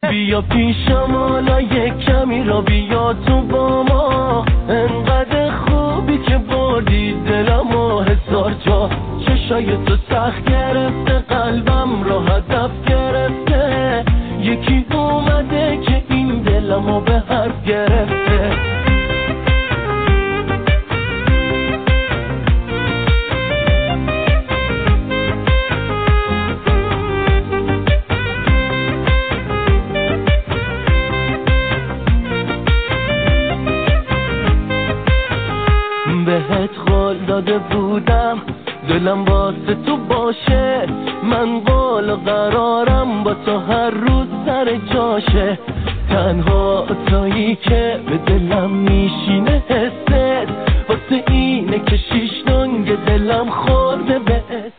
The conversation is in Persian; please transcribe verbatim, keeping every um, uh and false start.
بیا پیشم حالا یک کمی را بیا تو با ما، انقدر خوبی که بردی دلم و هزار جا. چشای تو سخت گرفته قلبم را هدف گرفته، یکی اومده که این دلمو به حرف گرفته. بهت قول داده بودم دلم واسه تو باشه، من قول و قرارم با تو هر روز سر جاشه. تنها تایی که به دلم میشینه حست، واسه اینه که شیش دنگ دلم خورده بهت.